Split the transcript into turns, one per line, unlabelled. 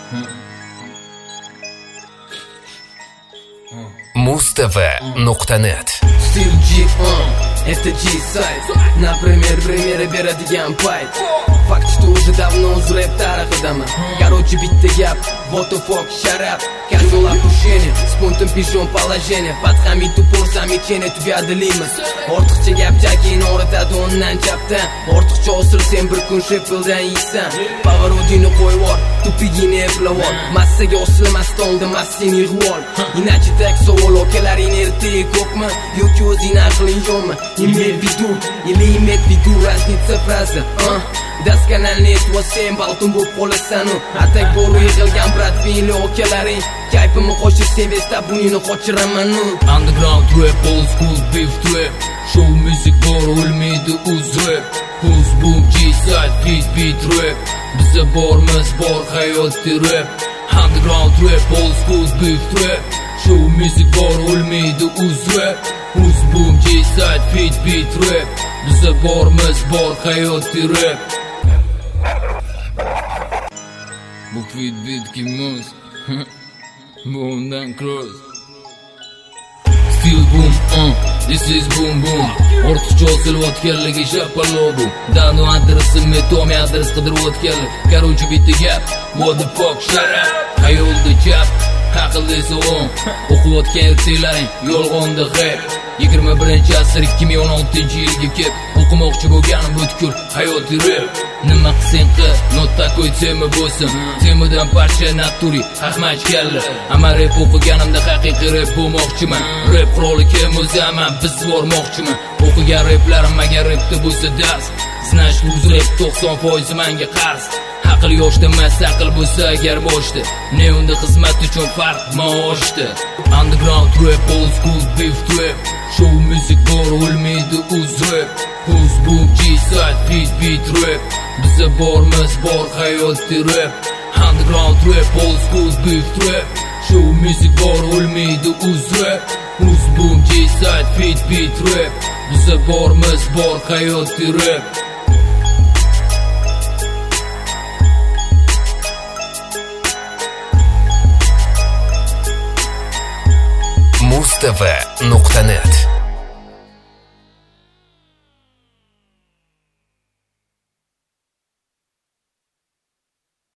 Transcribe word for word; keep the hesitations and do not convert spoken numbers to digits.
Mustv nuqta net
Stil G, uh, это G-сайт. Например, примеры берadigan payt. Fakt что уже давно uz рэп tarixidama. Короче, bitta gap, what the fuck, shut up. Casual опущение, с пунктом пишем положение. Под хамid тупор замечение, tugadi limit. Ortiqcha gap jakin o'ritadi undan chapdan. Ortiqcha osir sen bir kun Sheffielddan yeysan. Pavarodini qo'yvor, tupigini eplavor. Massaga osilmasdan oldin massini yig'vor. Иначе так savol okalaring ertaga ko'pmi yoki o'zing aqling yo'qmi? Имей в виду или иметь в виду разница фразы. uh. Доскональный etvo sen baltum bo'lib qolasan. Atak bo'ru yig'ilgan brat Billy okalaring. Kayfimni qo'shib sevesta bunini qochiraman.
Underground rap, old school beef trap. Show music bor o'lmaydi uz rap. Who's boom G-side beat beat rap. Biza bormiz bor hayotda rap. Underground rap, old school beef trap. Show music bor o'lmaydi uz rap. Who's boom G-side beat beat rap. Biza bormiz bor hayotda rap. Bu beat beat kimmiz? Bu undan cross. Still boom, uh, this is boom boom. Ortiqcha osilib shapalo bu. Danu adresim Tomi adres qidirib o'tganlar. Короче, bitta gap, what the fuck, shut up. Hayolda chap, aql esa on. O'qiyotgan ertaklaring yolg'onda g'ayb. yigirma birinchi asr ikki ming o'n oltinchi yilga kelib o'qimoqchi bo'lganim butkul hayot rap. Nima qilsang qil, not takoy tema bo'lsin. Temadan parcha naturi haqmach kalla. Ama rap o'qiganimda haqiqiy rap bo'lmoqchiman. Rap qiroli kim o'zaman, biz bormoqchiman. O'qigan raplarim agar rapda bo'lsa dast. Znash uz rap to'qson foiz menga qarz. Aql yoshda emas, aql bo'lsa agar boshda. Ne unda xizmat uchun farq maoshda. Underground rap, old school beef trap. Show music bor o'lmaydi uz rap. Who's boom G-side beat beat rap. Biza bormiz bor hayotda rap. Underground rap, old school beef trap. Show music bor o'lmaydi uz rap. Who's boom G-side beat beat rap. Biza bormiz bor hayotda rap.
Mustv nuqta net